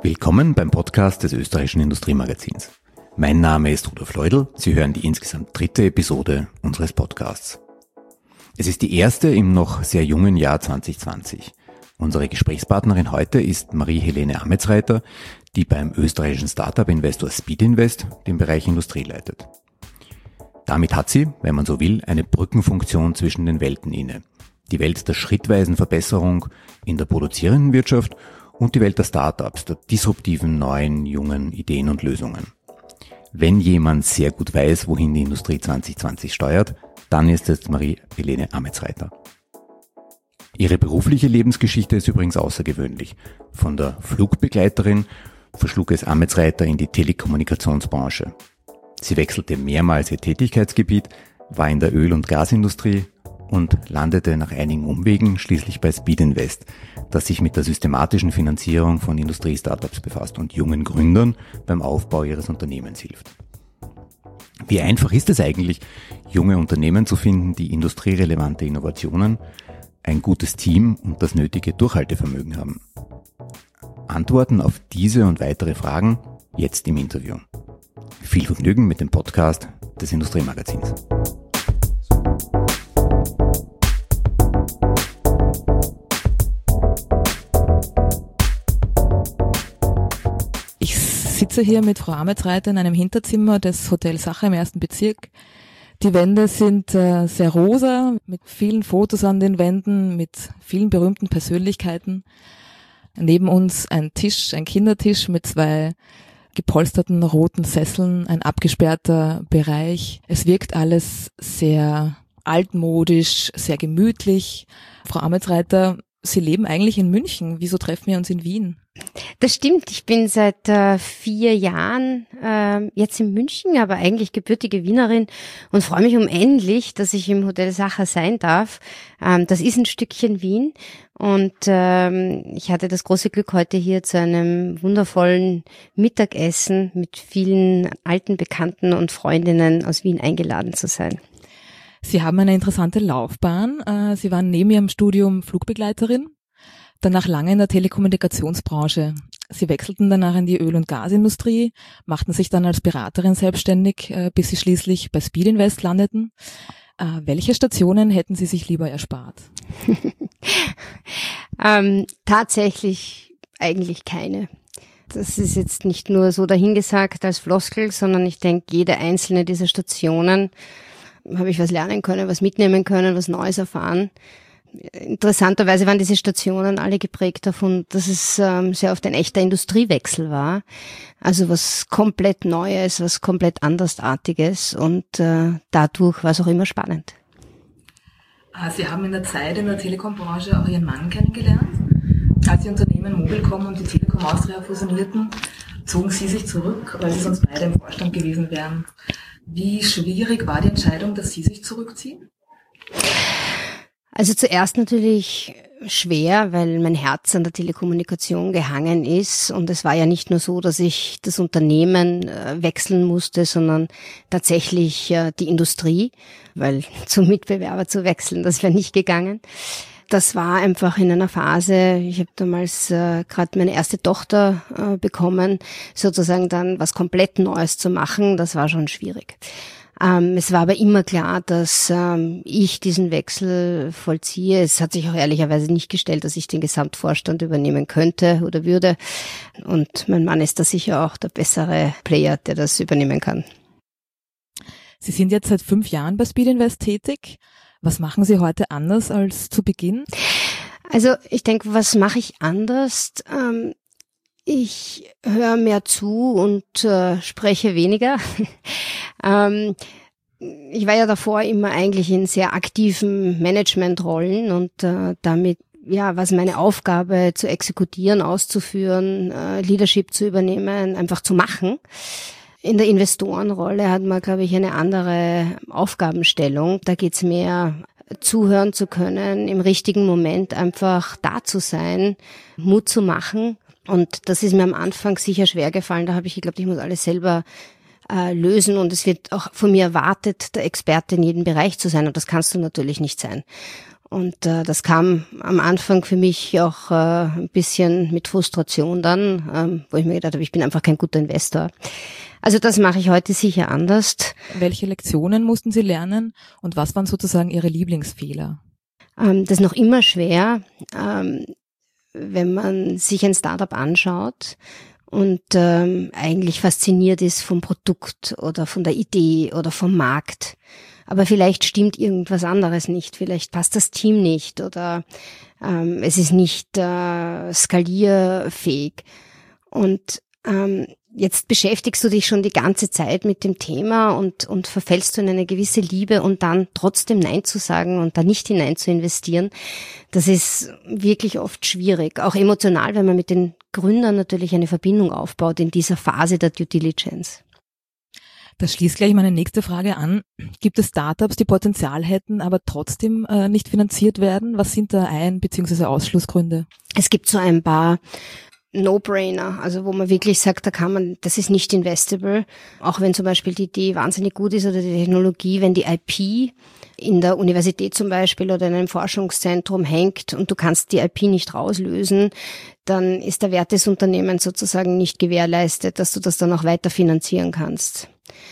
Willkommen beim Podcast des Österreichischen Industriemagazins. Mein Name ist Rudolf Leudl. Sie hören die insgesamt 3. Episode unseres Podcasts. Es ist die erste im noch sehr jungen Jahr 2020. Unsere Gesprächspartnerin heute ist Marie-Helene Ametsreiter, die beim österreichischen Startup-Investor Speedinvest den Bereich Industrie leitet. Damit hat sie, wenn man so will, eine Brückenfunktion zwischen den Welten inne. Die Welt der schrittweisen Verbesserung in der produzierenden Wirtschaft und die Welt der Startups, der disruptiven, neuen, jungen Ideen und Lösungen. Wenn jemand sehr gut weiß, wohin die Industrie 2020 steuert, dann ist es Marie-Helene Ametsreiter. Ihre berufliche Lebensgeschichte ist übrigens außergewöhnlich. Von der Flugbegleiterin verschlug es Ametsreiter in die Telekommunikationsbranche. Sie wechselte mehrmals ihr Tätigkeitsgebiet, war in der Öl- und Gasindustrie und landete nach einigen Umwegen schließlich bei Speedinvest, das sich mit der systematischen Finanzierung von Industriestartups befasst und jungen Gründern beim Aufbau ihres Unternehmens hilft. Wie einfach ist es eigentlich, junge Unternehmen zu finden, die industrierelevante Innovationen, ein gutes Team und das nötige Durchhaltevermögen haben? Antworten auf diese und weitere Fragen jetzt im Interview. Viel Vergnügen mit dem Podcast des Industriemagazins. Ich sitze hier mit Frau Ametsreiter in einem Hinterzimmer des Hotel Sacher im 1. Bezirk. Die Wände sind sehr rosa, mit vielen Fotos an den Wänden, mit vielen berühmten Persönlichkeiten. Neben uns ein Tisch, ein Kindertisch mit 2 gepolsterten roten Sesseln, ein abgesperrter Bereich. Es wirkt alles sehr altmodisch, sehr gemütlich. Frau Ametsreiter, Sie leben eigentlich in München. Wieso treffen wir uns in Wien? Das stimmt. Ich bin seit 4 Jahren jetzt in München, aber eigentlich gebürtige Wienerin und freue mich unendlich, dass ich im Hotel Sacher sein darf. Das ist ein Stückchen Wien und ich hatte das große Glück, heute hier zu einem wundervollen Mittagessen mit vielen alten Bekannten und Freundinnen aus Wien eingeladen zu sein. Sie haben eine interessante Laufbahn. Sie waren neben Ihrem Studium Flugbegleiterin, danach lange in der Telekommunikationsbranche. Sie wechselten danach in die Öl- und Gasindustrie, machten sich dann als Beraterin selbstständig, bis Sie schließlich bei Speedinvest landeten. Welche Stationen hätten Sie sich lieber erspart? Tatsächlich eigentlich keine. Das ist jetzt nicht nur so dahingesagt als Floskel, sondern ich denke, jede einzelne dieser Stationen habe ich was lernen können, was mitnehmen können, was Neues erfahren. Interessanterweise waren diese Stationen alle geprägt davon, dass es sehr oft ein echter Industriewechsel war. Also was komplett Neues, was komplett Andersartiges und dadurch war es auch immer spannend. Sie haben in der Zeit in der Telekom-Branche auch Ihren Mann kennengelernt. Als die Unternehmen Mobilcom und die Telekom Austria fusionierten, zogen Sie sich zurück, weil Sie sonst beide im Vorstand gewesen wären. Wie schwierig war die Entscheidung, dass Sie sich zurückziehen? Also zuerst natürlich schwer, weil mein Herz an der Telekommunikation gehangen ist und es war ja nicht nur so, dass ich das Unternehmen wechseln musste, sondern tatsächlich die Industrie, weil zum Mitbewerber zu wechseln, das wäre nicht gegangen. Das war einfach in einer Phase, ich habe damals gerade meine erste Tochter bekommen, sozusagen dann was komplett Neues zu machen, das war schon schwierig. Es war aber immer klar, dass ich diesen Wechsel vollziehe. Es hat sich auch ehrlicherweise nicht gestellt, dass ich den Gesamtvorstand übernehmen könnte oder würde. Und mein Mann ist da sicher auch der bessere Player, der das übernehmen kann. Sie sind jetzt seit 5 Jahren bei Speedinvest tätig. Was machen Sie heute anders als zu Beginn? Also ich denke, was mache ich anders? Ich höre mehr zu und spreche weniger. Ich war ja davor immer eigentlich in sehr aktiven Managementrollen und damit war es meine Aufgabe zu exekutieren, auszuführen, Leadership zu übernehmen, einfach zu machen. In der Investorenrolle hat man, glaube ich, eine andere Aufgabenstellung. Da geht's mehr, zuhören zu können, im richtigen Moment einfach da zu sein, Mut zu machen. Und das ist mir am Anfang sicher schwer gefallen. Da habe ich geglaubt, ich muss alles selber lösen und es wird auch von mir erwartet, der Experte in jedem Bereich zu sein und das kannst du natürlich nicht sein. Und das kam am Anfang für mich auch ein bisschen mit Frustration dann, wo ich mir gedacht habe, ich bin einfach kein guter Investor. Also das mache ich heute sicher anders. Welche Lektionen mussten Sie lernen und was waren sozusagen Ihre Lieblingsfehler? Das ist noch immer schwer, wenn man sich ein Startup anschaut und eigentlich fasziniert ist vom Produkt oder von der Idee oder vom Markt. Aber vielleicht stimmt irgendwas anderes nicht, vielleicht passt das Team nicht oder es ist nicht skalierfähig. Und jetzt beschäftigst du dich schon die ganze Zeit mit dem Thema und verfällst du in eine gewisse Liebe und dann trotzdem Nein zu sagen und da nicht hinein zu investieren, das ist wirklich oft schwierig. Auch emotional, wenn man mit den Gründern natürlich eine Verbindung aufbaut in dieser Phase der Due Diligence. Das schließt gleich meine nächste Frage an. Gibt es Startups, die Potenzial hätten, aber trotzdem nicht finanziert werden? Was sind da Ein- bzw. Ausschlussgründe? Es gibt so ein paar No-Brainer, also wo man wirklich sagt, das ist nicht investable, auch wenn zum Beispiel die Idee wahnsinnig gut ist oder die Technologie, wenn die IP in der Universität zum Beispiel oder in einem Forschungszentrum hängt und du kannst die IP nicht rauslösen, dann ist der Wert des Unternehmens sozusagen nicht gewährleistet, dass du das dann auch weiter finanzieren kannst.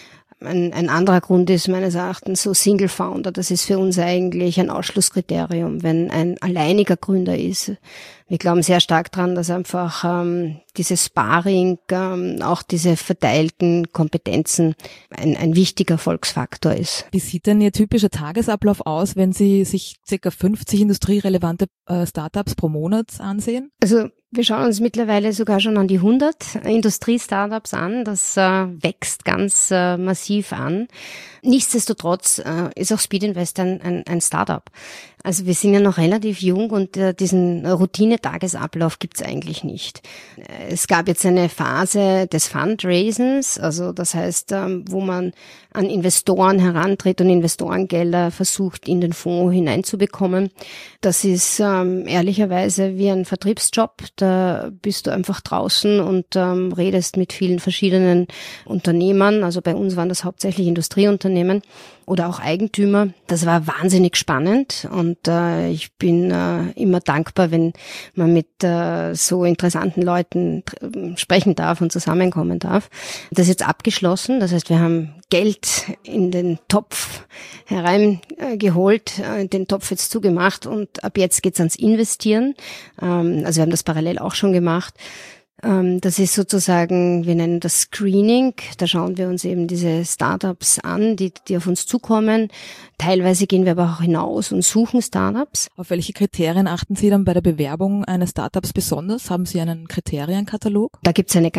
Ein anderer Grund ist meines Erachtens so Single Founder. Das ist für uns eigentlich ein Ausschlusskriterium, wenn ein alleiniger Gründer ist. Wir glauben sehr stark dran, dass einfach dieses Sparring, auch diese verteilten Kompetenzen ein wichtiger Erfolgsfaktor ist. Wie sieht denn Ihr typischer Tagesablauf aus, wenn Sie sich ca. 50 industrierelevante Startups pro Monat ansehen? Also wir schauen uns mittlerweile sogar schon an die 100 Industrie-Startups an. Das wächst ganz massiv an. Nichtsdestotrotz ist auch Speed Invest ein Startup. Also wir sind ja noch relativ jung und diesen Routine-Tagesablauf gibt's eigentlich nicht. Es gab jetzt eine Phase des Fundraisens, also das heißt, wo man an Investoren herantritt und Investorengelder versucht, in den Fonds hineinzubekommen. Das ist ehrlicherweise wie ein Vertriebsjob. Da bist du einfach draußen und redest mit vielen verschiedenen Unternehmern. Also bei uns waren das hauptsächlich Industrieunternehmen oder auch Eigentümer. Das war wahnsinnig spannend und ich bin immer dankbar, wenn man mit so interessanten Leuten sprechen darf und zusammenkommen darf. Das ist jetzt abgeschlossen. Das heißt, wir haben Geld in den Topf hereingeholt, den Topf jetzt zugemacht und ab jetzt geht's ans Investieren. Also wir haben das parallel auch schon gemacht. Das ist sozusagen, wir nennen das Screening. Da schauen wir uns eben diese Startups an, die auf uns zukommen. Teilweise gehen wir aber auch hinaus und suchen Startups. Auf welche Kriterien achten Sie dann bei der Bewerbung eines Startups besonders? Haben Sie einen Kriterienkatalog? Da gibt's einen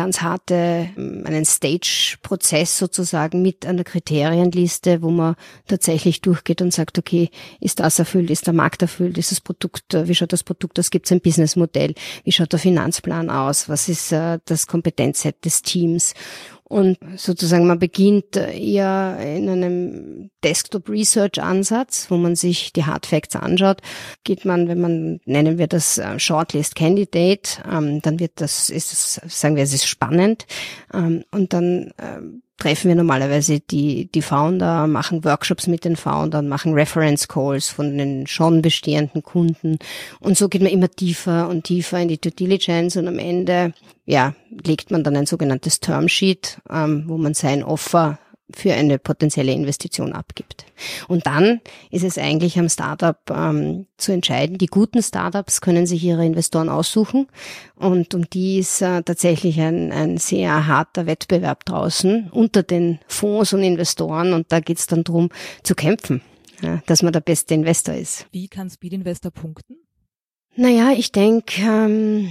Stage-Prozess sozusagen mit einer Kriterienliste, wo man tatsächlich durchgeht und sagt, okay, ist das erfüllt, ist der Markt erfüllt, ist das Produkt, wie schaut das Produkt aus, gibt's ein Businessmodell, wie schaut der Finanzplan aus, was ist das Kompetenzset des Teams. Und sozusagen man beginnt eher in einem Desktop-Research-Ansatz, wo man sich die Hard Facts anschaut. Geht man, nennen wir das Shortlist Candidate, dann sagen wir, es ist spannend. Und dann treffen wir normalerweise die Founder, machen Workshops mit den Foundern, machen Reference Calls von den schon bestehenden Kunden. Und so geht man immer tiefer und tiefer in die Due Diligence und am Ende, legt man dann ein sogenanntes Termsheet, wo man sein Offer für eine potenzielle Investition abgibt. Und dann ist es eigentlich am Startup zu entscheiden. Die guten Startups können sich ihre Investoren aussuchen und um die ist tatsächlich ein sehr harter Wettbewerb draußen unter den Fonds und Investoren und da geht es dann darum zu kämpfen, dass man der beste Investor ist. Wie kann Speed Investor punkten? Naja, ich denke,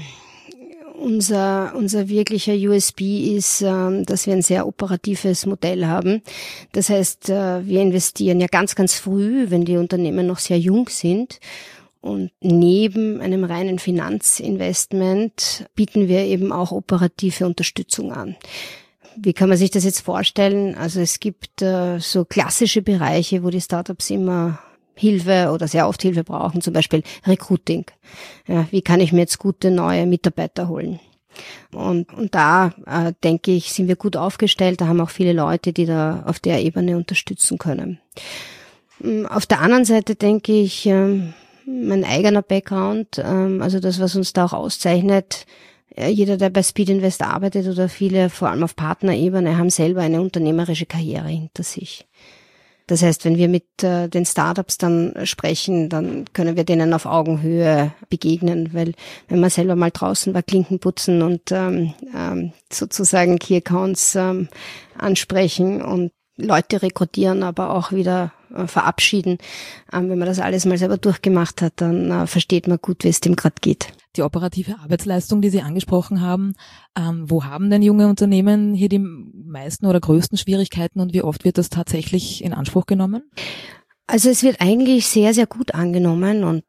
unser wirklicher USB ist, dass wir ein sehr operatives Modell haben. Das heißt, wir investieren ja ganz, ganz früh, wenn die Unternehmen noch sehr jung sind. Und neben einem reinen Finanzinvestment bieten wir eben auch operative Unterstützung an. Wie kann man sich das jetzt vorstellen? Also es gibt so klassische Bereiche, wo die Startups immer Hilfe oder sehr oft Hilfe brauchen, zum Beispiel Recruiting. Ja, wie kann ich mir jetzt gute neue Mitarbeiter holen? Und da, denke ich, sind wir gut aufgestellt. Da haben auch viele Leute, die da auf der Ebene unterstützen können. Auf der anderen Seite denke ich, mein eigener Background, also das, was uns da auch auszeichnet. Jeder, der bei Speed Invest arbeitet oder viele, vor allem auf Partnerebene, haben selber eine unternehmerische Karriere hinter sich. Das heißt, wenn wir mit den Startups dann sprechen, dann können wir denen auf Augenhöhe begegnen, weil wenn man selber mal draußen war, Klinken putzen und sozusagen Key Accounts ansprechen und Leute rekrutieren, aber auch wieder verabschieden. Wenn man das alles mal selber durchgemacht hat, dann versteht man gut, wie es dem gerade geht. Die operative Arbeitsleistung, die Sie angesprochen haben, wo haben denn junge Unternehmen hier die meisten oder größten Schwierigkeiten und wie oft wird das tatsächlich in Anspruch genommen? Also es wird eigentlich sehr, sehr gut angenommen und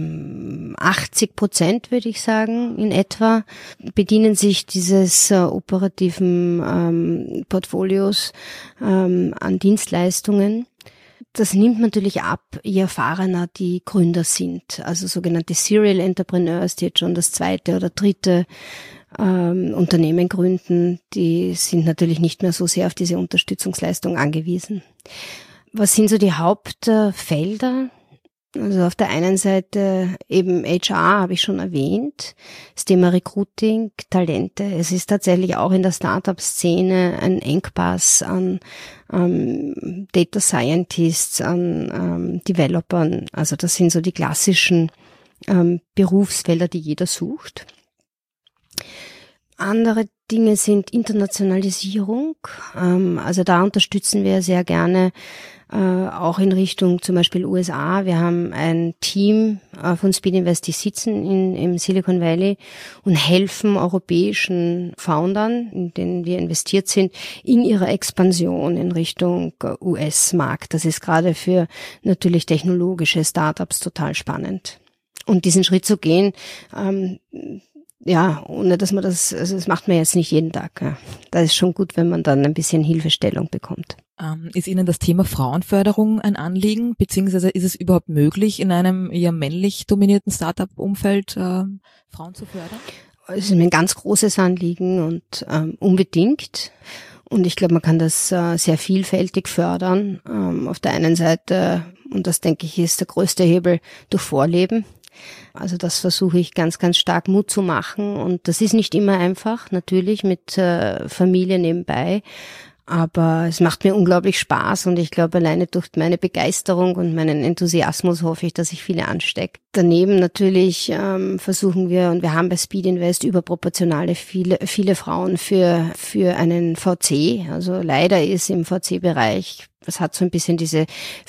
80% würde ich sagen in etwa bedienen sich dieses operativen Portfolios an Dienstleistungen. Das nimmt natürlich ab, je erfahrener die Gründer sind, also sogenannte Serial Entrepreneurs, die jetzt schon das zweite oder dritte Unternehmen gründen, die sind natürlich nicht mehr so sehr auf diese Unterstützungsleistung angewiesen. Was sind so die Hauptfelder? Also auf der einen Seite eben HR, habe ich schon erwähnt, das Thema Recruiting, Talente. Es ist tatsächlich auch in der Startup-Szene ein Engpass an Data Scientists, an Developern. Also das sind so die klassischen Berufsfelder, die jeder sucht. Andere Dinge sind Internationalisierung. Also da unterstützen wir sehr gerne auch in Richtung zum Beispiel USA. Wir haben ein Team von Speed Invest, die sitzen im Silicon Valley und helfen europäischen Foundern, in denen wir investiert sind, in ihrer Expansion in Richtung US-Markt. Das ist gerade für natürlich technologische Startups total spannend. Und diesen Schritt zu gehen, ja, ohne dass man das macht man jetzt nicht jeden Tag. Ja. Da ist schon gut, wenn man dann ein bisschen Hilfestellung bekommt. Ist Ihnen das Thema Frauenförderung ein Anliegen, beziehungsweise ist es überhaupt möglich, in einem eher männlich dominierten Startup-Umfeld Frauen zu fördern? Es ist mir ein ganz großes Anliegen und unbedingt. Und ich glaube, man kann das sehr vielfältig fördern. Auf der einen Seite, und das denke ich ist der größte Hebel, durch Vorleben. Also das versuche ich ganz, ganz stark Mut zu machen. Und das ist nicht immer einfach, natürlich mit Familie nebenbei. Aber es macht mir unglaublich Spaß und ich glaube, alleine durch meine Begeisterung und meinen Enthusiasmus hoffe ich, dass ich viele anstecke. Daneben natürlich versuchen wir, und wir haben bei Speed Invest überproportionale viele Frauen für einen VC. Also leider ist im VC-Bereich, das hat so ein bisschen diese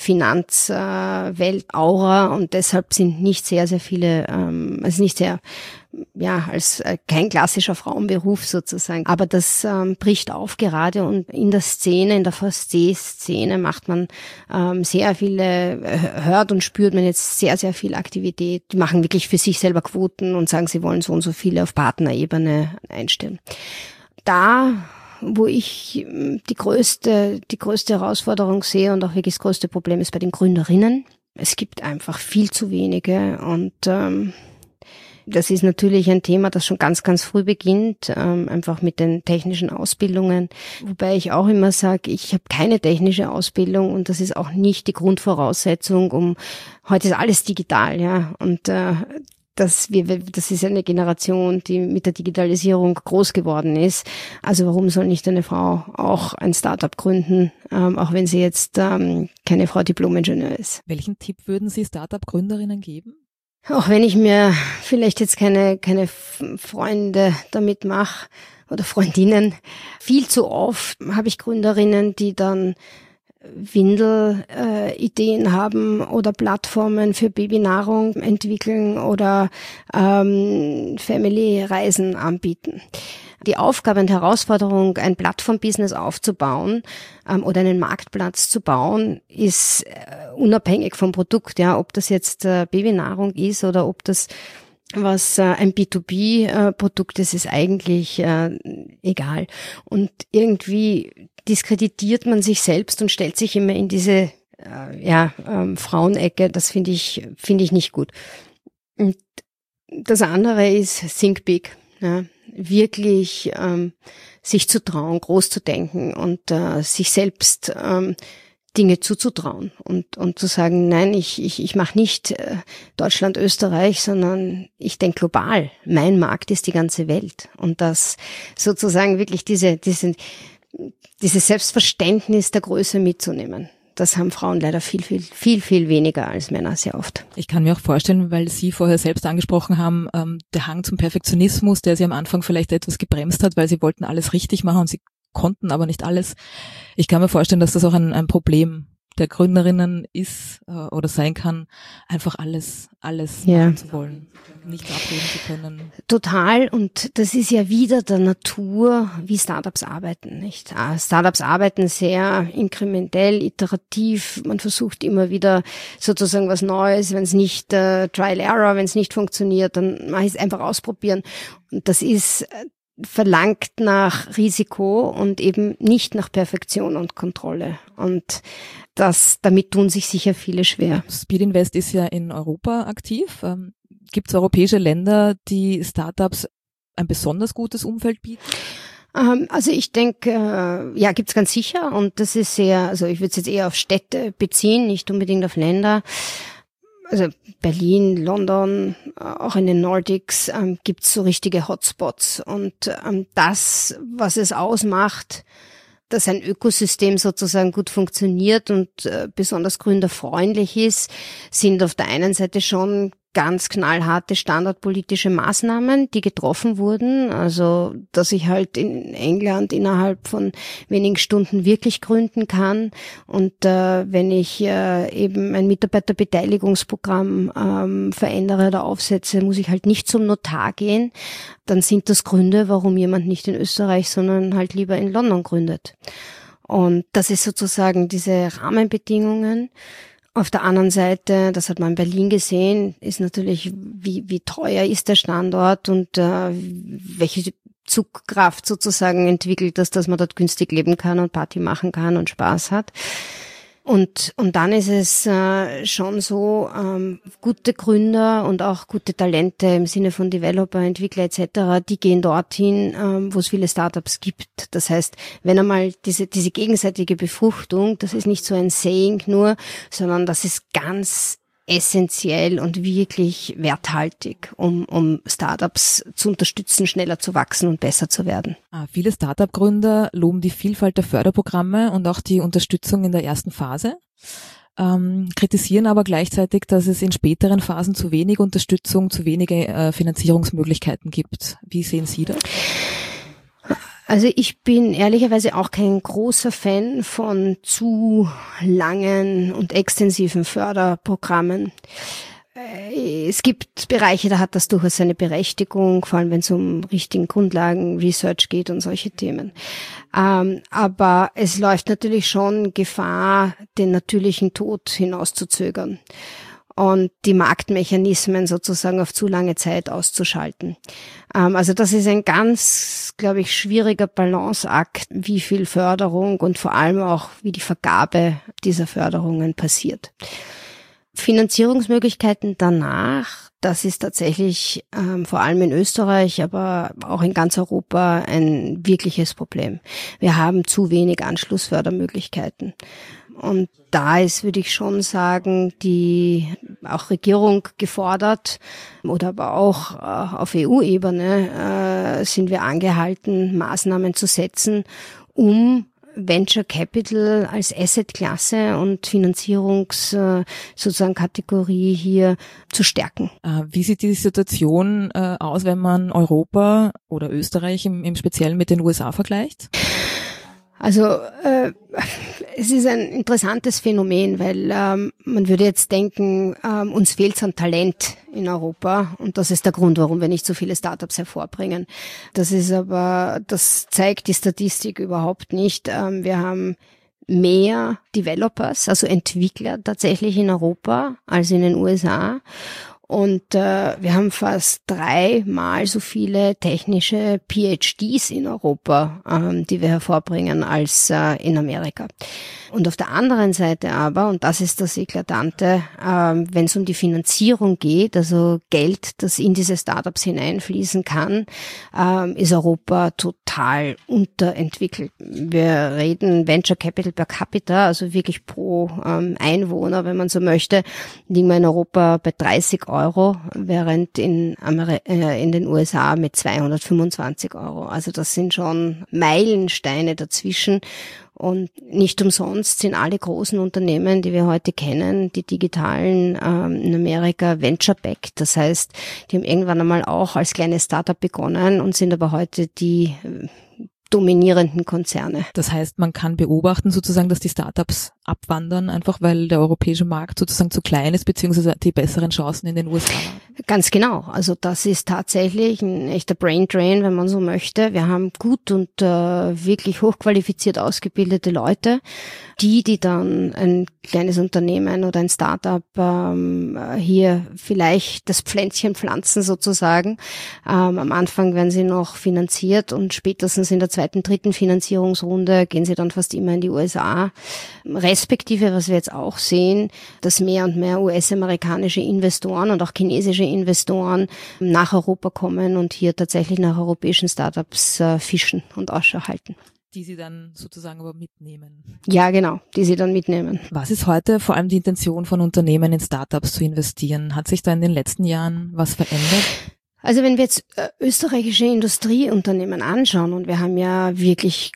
Finanzwelt-Aura und deshalb sind nicht sehr, sehr viele, also nicht sehr, ja, als kein klassischer Frauenberuf sozusagen. Aber das bricht auf gerade und in der Szene, in der VC-Szene macht man sehr viele, hört und spürt man jetzt sehr, sehr viel Aktivität. Die machen wirklich für sich selber Quoten und sagen, sie wollen so und so viele auf Partnerebene einstellen. Da, wo ich die größte Herausforderung sehe und auch wirklich das größte Problem ist bei den Gründerinnen. Es gibt einfach viel zu wenige und das ist natürlich ein Thema, das schon ganz, ganz früh beginnt, einfach mit den technischen Ausbildungen. Wobei ich auch immer sage, ich habe keine technische Ausbildung und das ist auch nicht die Grundvoraussetzung, heute ist alles digital, ja, und das ist eine Generation, die mit der Digitalisierung groß geworden ist. Also warum soll nicht eine Frau auch ein Startup gründen, auch wenn sie jetzt keine Frau Diplom-Ingenieur ist? Welchen Tipp würden Sie Startup-Gründerinnen geben? Auch wenn ich mir vielleicht jetzt keine Freunde damit mache oder Freundinnen, viel zu oft habe ich Gründerinnen, die dann Windelideen haben oder Plattformen für Babynahrung entwickeln oder Family-Reisen anbieten. Die Aufgabe und Herausforderung, ein Plattform-Business aufzubauen oder einen Marktplatz zu bauen, ist unabhängig vom Produkt. Ja, ob das jetzt Babynahrung ist oder ob das was ein B2B-Produkt ist eigentlich egal. Und irgendwie diskreditiert man sich selbst und stellt sich immer in diese Frauenecke. Das finde ich nicht gut. Und das andere ist Think Big. Ja, wirklich sich zu trauen, groß zu denken und sich selbst Dinge zuzutrauen und zu sagen, nein, ich mache nicht Deutschland, Österreich, sondern ich denke global. Mein Markt ist die ganze Welt. Und das sozusagen wirklich dieses Selbstverständnis der Größe mitzunehmen. Das haben Frauen leider viel weniger als Männer sehr oft. Ich kann mir auch vorstellen, weil Sie vorher selbst angesprochen haben, der Hang zum Perfektionismus, der Sie am Anfang vielleicht etwas gebremst hat, weil Sie wollten alles richtig machen und Sie konnten aber nicht alles. Ich kann mir vorstellen, dass das auch ein Problem der Gründerinnen ist oder sein kann, einfach alles machen zu wollen, nicht abreden zu können. Total, und das ist ja wieder der Natur, wie Startups arbeiten, nicht? Startups arbeiten sehr inkrementell, iterativ, man versucht immer wieder sozusagen was Neues, wenn es nicht Trial Error, wenn es nicht funktioniert, dann mache ich es einfach ausprobieren. Und das ist verlangt nach Risiko und eben nicht nach Perfektion und Kontrolle. Und damit tun sich sicher viele schwer. Speed Invest ist ja in Europa aktiv. Gibt es europäische Länder, die Startups ein besonders gutes Umfeld bieten? Also ich denke, ja, gibt's ganz sicher. Und das ist also ich würde es jetzt eher auf Städte beziehen, nicht unbedingt auf Länder. Also Berlin, London, auch in den Nordics gibt's so richtige Hotspots. Und das, was es ausmacht, dass ein Ökosystem sozusagen gut funktioniert und besonders gründerfreundlich ist, sind auf der einen Seite schon ganz knallharte standardpolitische Maßnahmen, die getroffen wurden. Also, dass ich halt in England innerhalb von wenigen Stunden wirklich gründen kann. Und wenn ich eben ein Mitarbeiterbeteiligungsprogramm verändere oder aufsetze, muss ich halt nicht zum Notar gehen. Dann sind das Gründe, warum jemand nicht in Österreich, sondern halt lieber in London gründet. Und das ist sozusagen diese Rahmenbedingungen. Auf der anderen Seite, das hat man in Berlin gesehen, ist natürlich, wie teuer ist der Standort und welche Zugkraft sozusagen entwickelt das, dass man dort günstig leben kann und Party machen kann und Spaß hat. Und dann ist es schon so, gute Gründer und auch gute Talente im Sinne von Developer, Entwickler etc., die gehen dorthin, wo es viele Startups gibt. Das heißt, wenn einmal diese gegenseitige Befruchtung, das ist nicht so ein Saying nur, sondern das ist ganz essentiell und wirklich werthaltig, um Startups zu unterstützen, schneller zu wachsen und besser zu werden. Viele Startup-Gründer loben die Vielfalt der Förderprogramme und auch die Unterstützung in der ersten Phase, kritisieren aber gleichzeitig, dass es in späteren Phasen zu wenig Unterstützung, zu wenige Finanzierungsmöglichkeiten gibt. Wie sehen Sie das? Also ich bin ehrlicherweise auch kein großer Fan von zu langen und extensiven Förderprogrammen. Es gibt Bereiche, da hat das durchaus seine Berechtigung, vor allem wenn es um richtigen Grundlagen, Research geht und solche Themen. Aber es läuft natürlich schon Gefahr, den natürlichen Tod hinauszuzögern und die Marktmechanismen sozusagen auf zu lange Zeit auszuschalten. Also das ist ein ganz, glaube ich, schwieriger Balanceakt, wie viel Förderung und vor allem auch, wie die Vergabe dieser Förderungen passiert. Finanzierungsmöglichkeiten danach, das ist tatsächlich vor allem in Österreich, aber auch in ganz Europa ein wirkliches Problem. Wir haben zu wenig Anschlussfördermöglichkeiten. Und da ist, würde ich schon sagen, die auch Regierung gefordert oder aber auch auf EU-Ebene sind wir angehalten, Maßnahmen zu setzen, um Venture Capital als Assetklasse und sozusagen Kategorie hier zu stärken. Wie sieht die Situation aus, wenn man Europa oder Österreich im Speziellen mit den USA vergleicht? Also es ist ein interessantes Phänomen, weil man würde jetzt denken, uns fehlt es an Talent in Europa und das ist der Grund, warum wir nicht so viele Startups hervorbringen. Das zeigt die Statistik überhaupt nicht. Wir haben mehr Developers, also Entwickler tatsächlich in Europa als in den USA. Und wir haben fast 3-mal so viele technische PhDs in Europa, die wir hervorbringen, als in Amerika. Und auf der anderen Seite aber, und das ist das Eklatante, wenn es um die Finanzierung geht, also Geld, das in diese Startups hineinfließen kann, ist Europa total unterentwickelt. Wir reden Venture Capital per capita, also wirklich pro Einwohner, wenn man so möchte, liegen wir in Europa bei 30 €, während in den USA mit 225 €. Also das sind schon Meilensteine dazwischen. Und nicht umsonst sind alle großen Unternehmen, die wir heute kennen, die digitalen in Amerika venture-backed. Das heißt, die haben irgendwann einmal auch als kleines Startup begonnen und sind aber heute die dominierenden Konzerne. Das heißt, man kann beobachten sozusagen, dass die Startups abwandern, einfach weil der europäische Markt sozusagen zu klein ist, beziehungsweise die besseren Chancen in den USA haben. Ganz genau. Also das ist tatsächlich ein echter Brain Drain, wenn man so möchte. Wir haben gut und wirklich hochqualifiziert ausgebildete Leute, die dann ein kleines Unternehmen oder ein Startup hier vielleicht das Pflänzchen pflanzen sozusagen. Am Anfang werden sie noch finanziert und spätestens in der 2., 3. Finanzierungsrunde gehen sie dann fast immer in die USA. Respektive, was wir jetzt auch sehen, dass mehr und mehr US-amerikanische Investoren und auch chinesische Investoren nach Europa kommen und hier tatsächlich nach europäischen Startups fischen und Ausschau halten. Die sie dann sozusagen aber mitnehmen. Ja, genau, die sie dann mitnehmen. Was ist heute vor allem die Intention von Unternehmen in Startups zu investieren? Hat sich da in den letzten Jahren was verändert? Also wenn wir jetzt österreichische Industrieunternehmen anschauen, und wir haben ja wirklich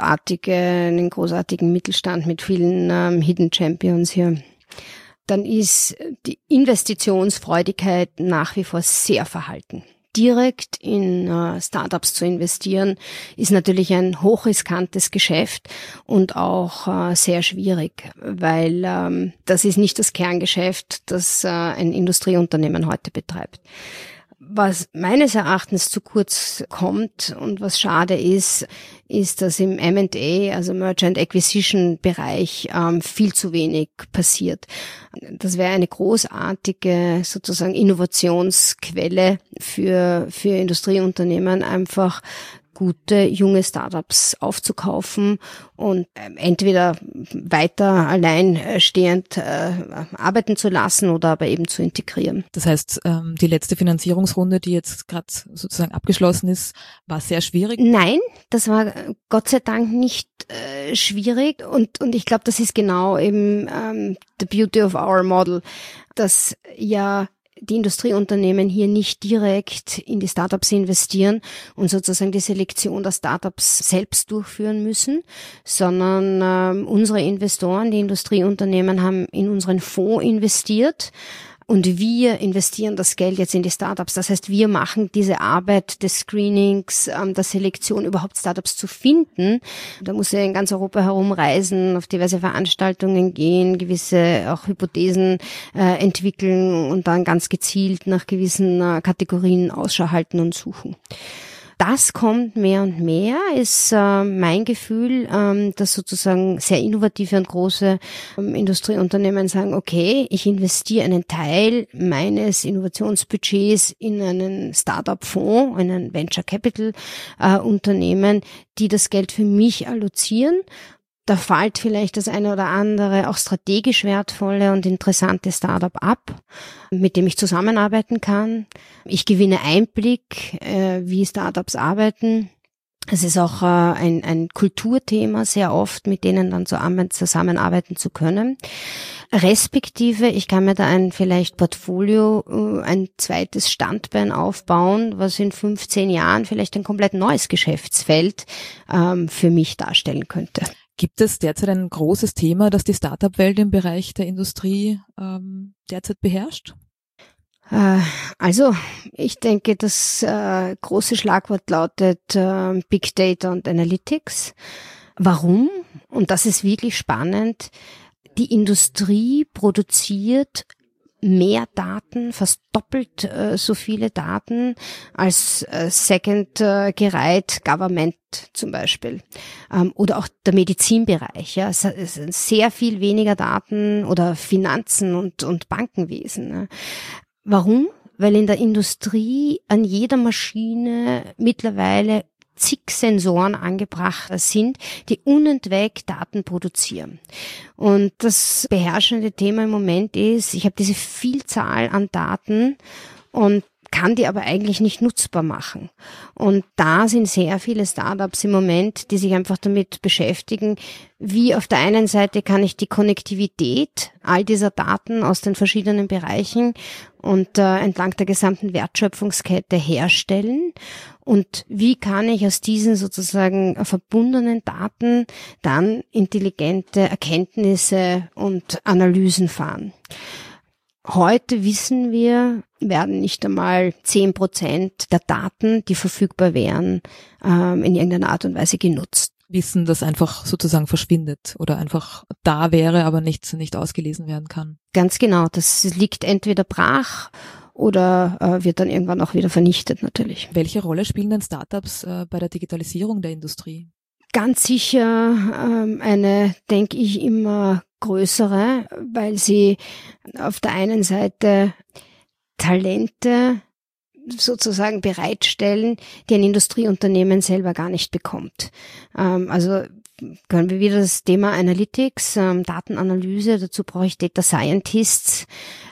einen großartigen Mittelstand mit vielen Hidden Champions hier, dann ist die Investitionsfreudigkeit nach wie vor sehr verhalten. Direkt in Startups zu investieren, ist natürlich ein hochriskantes Geschäft und auch sehr schwierig, weil das ist nicht das Kerngeschäft, das ein Industrieunternehmen heute betreibt. Was meines Erachtens zu kurz kommt und was schade ist, dass im M&A, also Merger and Acquisition Bereich, viel zu wenig passiert. Das wäre eine großartige sozusagen Innovationsquelle für Industrieunternehmen, einfach gute junge Startups aufzukaufen und entweder weiter alleinstehend arbeiten zu lassen oder aber eben zu integrieren. Das heißt, die letzte Finanzierungsrunde, die jetzt gerade sozusagen abgeschlossen ist, war sehr schwierig? Nein, das war Gott sei Dank nicht schwierig und ich glaube, das ist genau eben the beauty of our model, dass ja die Industrieunternehmen hier nicht direkt in die Startups investieren und sozusagen die Selektion der Startups selbst durchführen müssen, sondern unsere Investoren, die Industrieunternehmen, haben in unseren Fonds investiert. Und wir investieren das Geld jetzt in die Startups. Das heißt, wir machen diese Arbeit des Screenings, der Selektion, überhaupt Startups zu finden. Da muss er in ganz Europa herumreisen, auf diverse Veranstaltungen gehen, gewisse auch Hypothesen entwickeln und dann ganz gezielt nach gewissen Kategorien Ausschau halten und suchen. Das kommt mehr und mehr, ist mein Gefühl, dass sozusagen sehr innovative und große Industrieunternehmen sagen, okay, ich investiere einen Teil meines Innovationsbudgets in einen Startup-Fonds, in ein Venture Capital Unternehmen, die das Geld für mich allozieren. Da fällt vielleicht das eine oder andere auch strategisch wertvolle und interessante Startup ab, mit dem ich zusammenarbeiten kann. Ich gewinne Einblick, wie Startups arbeiten. Es ist auch ein Kulturthema sehr oft, mit denen dann zusammenarbeiten zu können. Respektive, ich kann mir da ein vielleicht Portfolio, ein zweites Standbein aufbauen, was in 15 Jahren vielleicht ein komplett neues Geschäftsfeld für mich darstellen könnte. Gibt es derzeit ein großes Thema, das die Startup-Welt im Bereich der Industrie derzeit beherrscht? Also, ich denke, das große Schlagwort lautet Big Data und Analytics. Warum? Und das ist wirklich spannend. Die Industrie produziert mehr Daten, fast doppelt so viele Daten als Second-Gereiht Government zum Beispiel. Oder auch der Medizinbereich. Ja, es sind sehr viel weniger Daten oder Finanzen und Bankenwesen. Ne? Warum? Weil in der Industrie an jeder Maschine mittlerweile zig Sensoren angebracht sind, die unentwegt Daten produzieren. Und das beherrschende Thema im Moment ist, ich habe diese Vielzahl an Daten und kann die aber eigentlich nicht nutzbar machen. Und da sind sehr viele Startups im Moment, die sich einfach damit beschäftigen, wie auf der einen Seite kann ich die Konnektivität all dieser Daten aus den verschiedenen Bereichen und entlang der gesamten Wertschöpfungskette herstellen und wie kann ich aus diesen sozusagen verbundenen Daten dann intelligente Erkenntnisse und Analysen fahren. Heute wissen wir, werden nicht einmal 10% der Daten, die verfügbar wären, in irgendeiner Art und Weise genutzt. Wissen, das einfach sozusagen verschwindet oder einfach da wäre, aber nicht ausgelesen werden kann. Ganz genau, das liegt entweder brach oder wird dann irgendwann auch wieder vernichtet natürlich. Welche Rolle spielen denn Startups bei der Digitalisierung der Industrie? Ganz sicher eine, denke ich, immer größere, weil sie auf der einen Seite Talente sozusagen bereitstellen, die ein Industrieunternehmen selber gar nicht bekommt. Also können wir wieder das Thema Analytics, Datenanalyse, dazu brauche ich Data Scientists.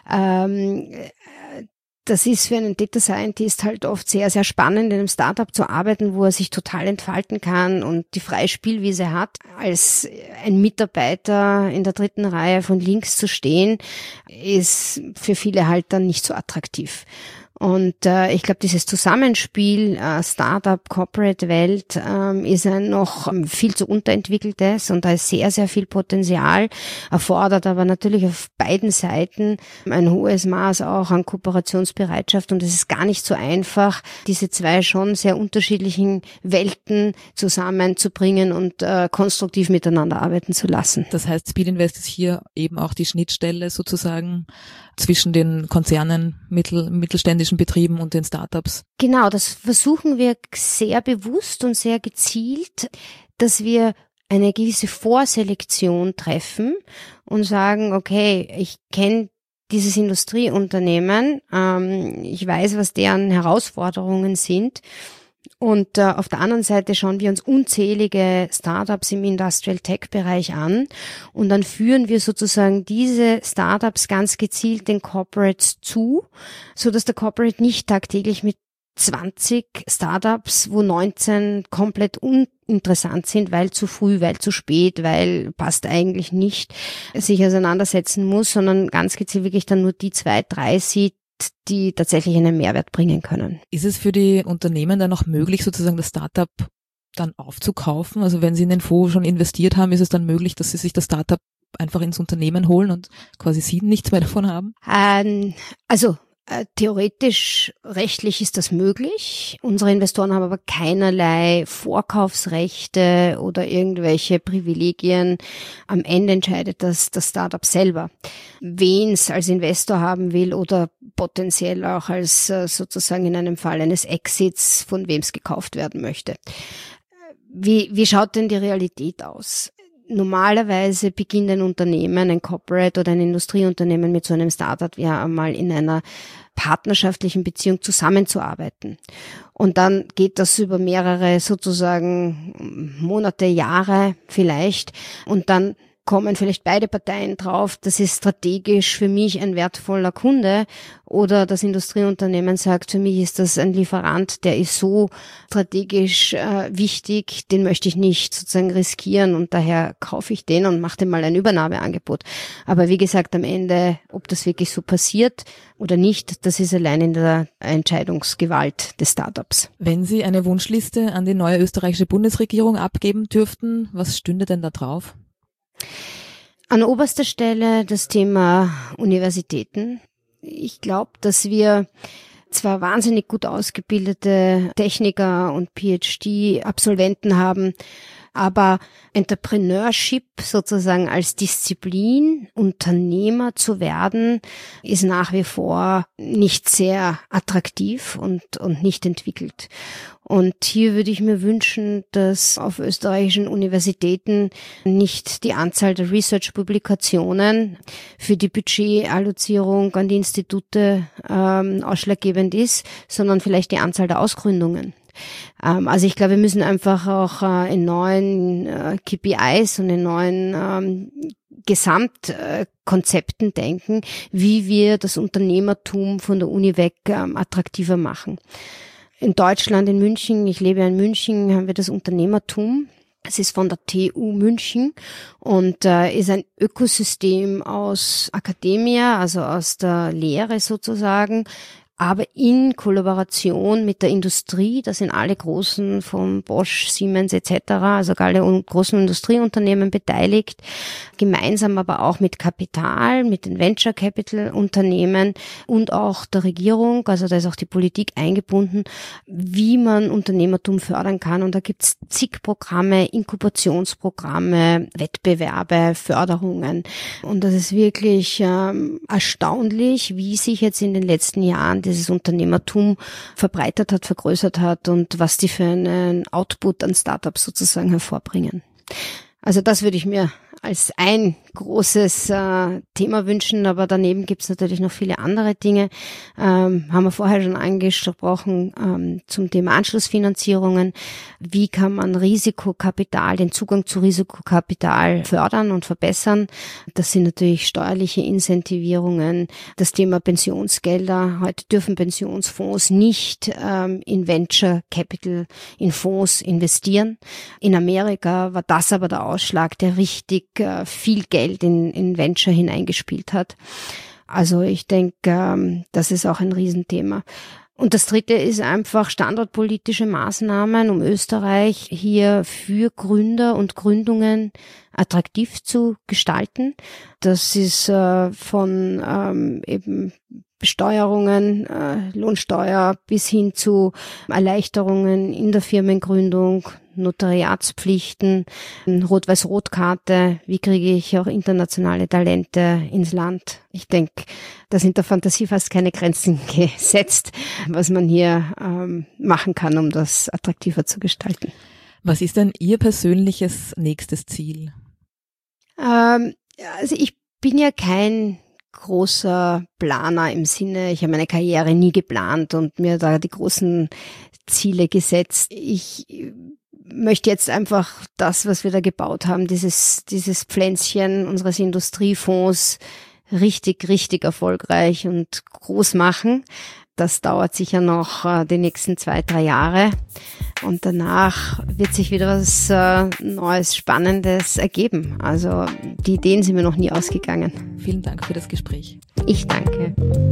Das ist für einen Data Scientist halt oft sehr, sehr spannend, in einem Startup zu arbeiten, wo er sich total entfalten kann und die freie Spielwiese hat. Als ein Mitarbeiter in der 3. Reihe von links zu stehen, ist für viele halt dann nicht so attraktiv. Und ich glaube, dieses Zusammenspiel Startup-Corporate-Welt ist ein noch viel zu unterentwickeltes und da ist sehr, sehr viel Potenzial, erfordert aber natürlich auf beiden Seiten ein hohes Maß auch an Kooperationsbereitschaft und es ist gar nicht so einfach, diese zwei schon sehr unterschiedlichen Welten zusammenzubringen und konstruktiv miteinander arbeiten zu lassen. Das heißt, Speedinvest ist hier eben auch die Schnittstelle sozusagen zwischen den Konzernen, mittelständischen Betrieben und den Startups. Genau, das versuchen wir sehr bewusst und sehr gezielt, dass wir eine gewisse Vorselektion treffen und sagen, okay, ich kenne dieses Industrieunternehmen, ich weiß, was deren Herausforderungen sind. Und auf der anderen Seite schauen wir uns unzählige Startups im Industrial-Tech-Bereich an und dann führen wir sozusagen diese Startups ganz gezielt den Corporates zu, so dass der Corporate nicht tagtäglich mit 20 Startups, wo 19 komplett uninteressant sind, weil zu früh, weil zu spät, weil passt eigentlich nicht, sich auseinandersetzen muss, sondern ganz gezielt wirklich dann nur die 2, 3 sieht, die tatsächlich einen Mehrwert bringen können. Ist es für die Unternehmen dann auch möglich, sozusagen das Startup dann aufzukaufen? Also wenn sie in den Fonds schon investiert haben, ist es dann möglich, dass sie sich das Startup einfach ins Unternehmen holen und quasi sie nichts mehr davon haben? Theoretisch, rechtlich ist das möglich. Unsere Investoren haben aber keinerlei Vorkaufsrechte oder irgendwelche Privilegien. Am Ende entscheidet das Startup selber, wen es als Investor haben will oder potenziell auch als sozusagen in einem Fall eines Exits, von wem es gekauft werden möchte. Wie schaut denn die Realität aus? Normalerweise beginnt ein Unternehmen, ein Corporate oder ein Industrieunternehmen mit so einem Startup ja einmal in einer partnerschaftlichen Beziehung zusammenzuarbeiten. Und dann geht das über mehrere sozusagen Monate, Jahre vielleicht und dann kommen vielleicht beide Parteien drauf, das ist strategisch für mich ein wertvoller Kunde oder das Industrieunternehmen sagt, für mich ist das ein Lieferant, der ist so strategisch wichtig, den möchte ich nicht sozusagen riskieren und daher kaufe ich den und mache dem mal ein Übernahmeangebot. Aber wie gesagt, am Ende, ob das wirklich so passiert oder nicht, das ist allein in der Entscheidungsgewalt des Startups. Wenn Sie eine Wunschliste an die neue österreichische Bundesregierung abgeben dürften, was stünde denn da drauf? An oberster Stelle das Thema Universitäten. Ich glaube, dass wir zwar wahnsinnig gut ausgebildete Techniker und PhD-Absolventen haben, Aber Entrepreneurship sozusagen als Disziplin, Unternehmer zu werden, ist nach wie vor nicht sehr attraktiv und nicht entwickelt. Und hier würde ich mir wünschen, dass auf österreichischen Universitäten nicht die Anzahl der Research-Publikationen für die Budgetallozierung an die Institute ausschlaggebend ist, sondern vielleicht die Anzahl der Ausgründungen. Also ich glaube, wir müssen einfach auch in neuen KPIs und in neuen Gesamtkonzepten denken, wie wir das Unternehmertum von der Uni weg attraktiver machen. In Deutschland, in München, ich lebe in München, haben wir das Unternehmertum. Es ist von der TU München und ist ein Ökosystem aus Academia, also aus der Lehre sozusagen, aber in Kollaboration mit der Industrie. Da sind alle großen von Bosch, Siemens etc., also alle großen Industrieunternehmen beteiligt, gemeinsam aber auch mit Kapital, mit den Venture Capital Unternehmen und auch der Regierung, also da ist auch die Politik eingebunden, wie man Unternehmertum fördern kann. Und da gibt's zig Programme, Inkubationsprogramme, Wettbewerbe, Förderungen. Und das ist wirklich erstaunlich, wie sich jetzt in den letzten Jahren dieses Unternehmertum verbreitert hat, vergrößert hat und was die für einen Output an Startups sozusagen hervorbringen. Also das würde ich mir als ein großes Thema wünschen, aber daneben gibt es natürlich noch viele andere Dinge. Haben wir vorher schon angesprochen zum Thema Anschlussfinanzierungen. Wie kann man Risikokapital, den Zugang zu Risikokapital fördern und verbessern? Das sind natürlich steuerliche Incentivierungen, das Thema Pensionsgelder. Heute dürfen Pensionsfonds nicht in Venture Capital, in Fonds investieren. In Amerika war das aber der Ausschlag, der richtig viel Geld in Venture hineingespielt hat. Also ich denke, das ist auch ein Riesenthema. Und das dritte ist einfach standortpolitische Maßnahmen, um Österreich hier für Gründer und Gründungen attraktiv zu gestalten. Das ist von eben Besteuerungen, Lohnsteuer bis hin zu Erleichterungen in der Firmengründung, Notariatspflichten, Rot-Weiß-Rot-Karte, wie kriege ich auch internationale Talente ins Land. Ich denke, da sind der Fantasie fast keine Grenzen gesetzt, was man hier machen kann, um das attraktiver zu gestalten. Was ist denn Ihr persönliches nächstes Ziel? Also ich bin ja kein großer Planer im Sinne, ich habe meine Karriere nie geplant und mir da die großen Ziele gesetzt. Ich möchte jetzt einfach das, was wir da gebaut haben, dieses Pflänzchen unseres Industriefonds richtig erfolgreich und groß machen. Das dauert sicher noch die nächsten 2-3 Jahre und danach wird sich wieder was Neues, Spannendes ergeben. Also die Ideen sind mir noch nie ausgegangen. Vielen Dank für das Gespräch. Ich danke.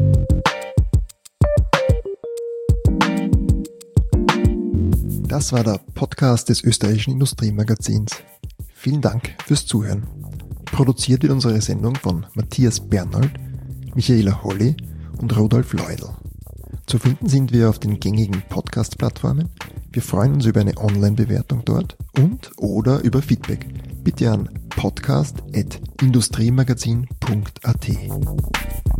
Das war der Podcast des Österreichischen Industriemagazins. Vielen Dank fürs Zuhören. Produziert wird unsere Sendung von Matthias Bernold, Michaela Holly und Rudolf Leudl. Zu finden sind wir auf den gängigen Podcast-Plattformen. Wir freuen uns über eine Online-Bewertung dort oder über Feedback. Bitte an podcast@industriemagazin.at.